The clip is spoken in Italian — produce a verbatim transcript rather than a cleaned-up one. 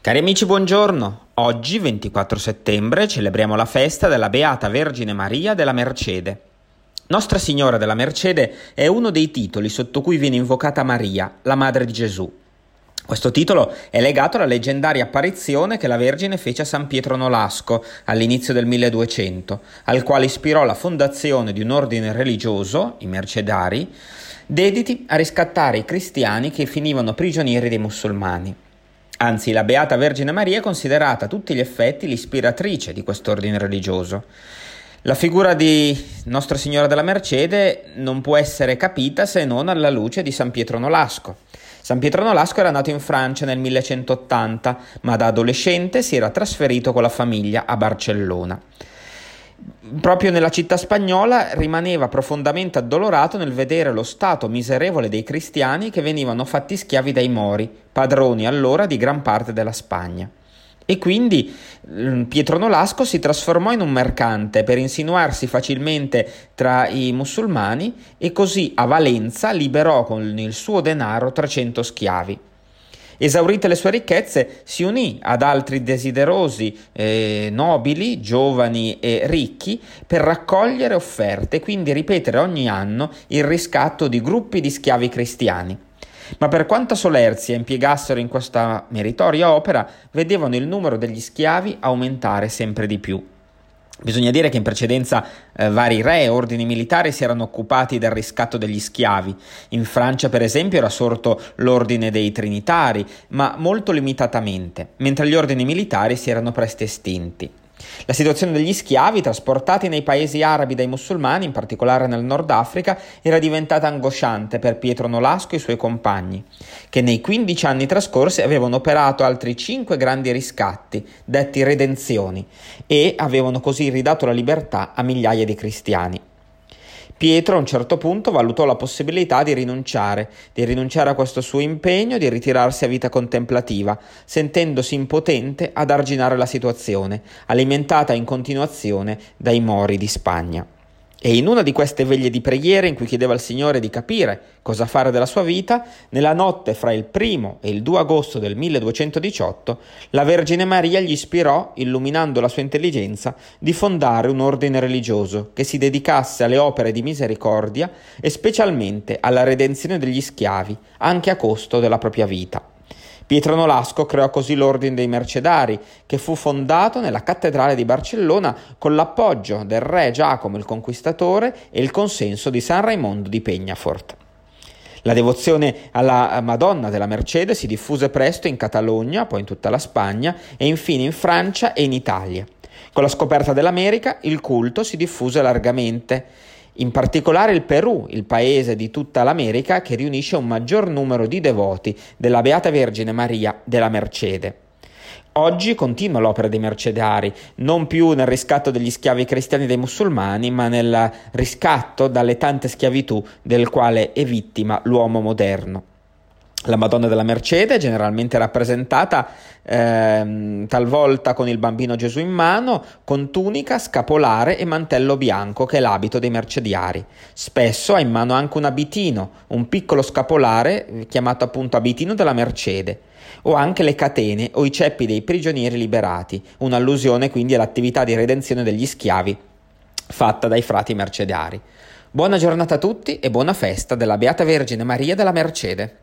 Cari amici, buongiorno. Oggi, ventiquattro settembre, celebriamo la festa della Beata Vergine Maria della Mercede. Nostra Signora della Mercede è uno dei titoli sotto cui viene invocata Maria, la Madre di Gesù. Questo titolo è legato alla leggendaria apparizione che la Vergine fece a San Pietro Nolasco all'inizio del milleduecento, al quale ispirò la fondazione di un ordine religioso, i Mercedari, dediti a riscattare i cristiani che finivano prigionieri dei musulmani. Anzi, la Beata Vergine Maria è considerata a tutti gli effetti l'ispiratrice di quest'ordine religioso. La figura di Nostra Signora della Mercede non può essere capita se non alla luce di San Pietro Nolasco. San Pietro Nolasco era nato in Francia nel millecentottanta, ma da adolescente si era trasferito con la famiglia a Barcellona. Proprio nella città spagnola rimaneva profondamente addolorato nel vedere lo stato miserevole dei cristiani che venivano fatti schiavi dai Mori, padroni allora di gran parte della Spagna. E quindi Pietro Nolasco si trasformò in un mercante per insinuarsi facilmente tra i musulmani e così a Valenza liberò con il suo denaro trecento schiavi. Esaurite le sue ricchezze, si unì ad altri desiderosi eh, nobili, giovani e ricchi per raccogliere offerte e quindi ripetere ogni anno il riscatto di gruppi di schiavi cristiani. Ma per quanta solerzia impiegassero in questa meritoria opera, vedevano il numero degli schiavi aumentare sempre di più. Bisogna dire che in precedenza eh, vari re e ordini militari si erano occupati del riscatto degli schiavi. In Francia, per esempio, era sorto l'ordine dei Trinitari, ma molto limitatamente, mentre gli ordini militari si erano presto estinti. La situazione degli schiavi trasportati nei paesi arabi dai musulmani, in particolare nel Nord Africa, era diventata angosciante per Pietro Nolasco e i suoi compagni, che nei quindici anni trascorsi avevano operato altri cinque grandi riscatti, detti redenzioni, e avevano così ridato la libertà a migliaia di cristiani. Pietro a un certo punto valutò la possibilità di rinunciare, di rinunciare a questo suo impegno, di ritirarsi a vita contemplativa, sentendosi impotente ad arginare la situazione, alimentata in continuazione dai Mori di Spagna. E in una di queste veglie di preghiera in cui chiedeva al Signore di capire cosa fare della sua vita, nella notte fra il primo e il due agosto del milleduecentodiciotto, la Vergine Maria gli ispirò, illuminando la sua intelligenza, di fondare un ordine religioso che si dedicasse alle opere di misericordia e specialmente alla redenzione degli schiavi, anche a costo della propria vita. Pietro Nolasco creò così l'Ordine dei Mercedari, che fu fondato nella cattedrale di Barcellona con l'appoggio del re Giacomo il Conquistatore e il consenso di San Raimondo di Peñafort. La devozione alla Madonna della Mercede si diffuse presto in Catalogna, poi in tutta la Spagna e infine in Francia e in Italia. Con la scoperta dell'America il culto si diffuse largamente. In particolare il Perù, il paese di tutta l'America che riunisce un maggior numero di devoti della Beata Vergine Maria della Mercede. Oggi continua l'opera dei Mercedari, non più nel riscatto degli schiavi cristiani dei musulmani, ma nel riscatto dalle tante schiavitù del quale è vittima l'uomo moderno. La Madonna della Mercede è generalmente rappresentata ehm, talvolta con il bambino Gesù in mano, con tunica, scapolare e mantello bianco, che è l'abito dei mercediari. Spesso ha in mano anche un abitino, un piccolo scapolare chiamato appunto abitino della Mercede, o anche le catene o i ceppi dei prigionieri liberati, un'allusione quindi all'attività di redenzione degli schiavi fatta dai frati mercedari. Buona giornata a tutti e buona festa della Beata Vergine Maria della Mercede.